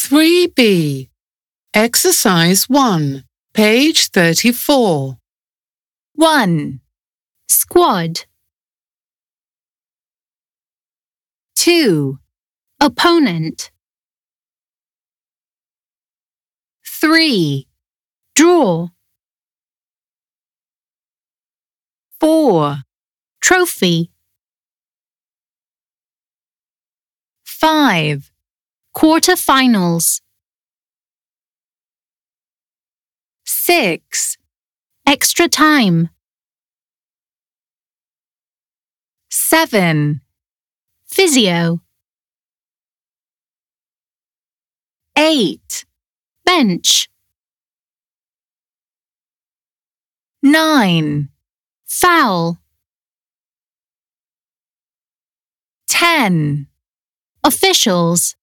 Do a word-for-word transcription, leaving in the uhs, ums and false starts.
three B. Exercise one, page thirty-four. one. Squad. two. Opponent. three. Draw. four. Trophy. five. Quarterfinals. six. Extra time. seven. Physio. eight. Bench. nine. Foul. ten. Officials.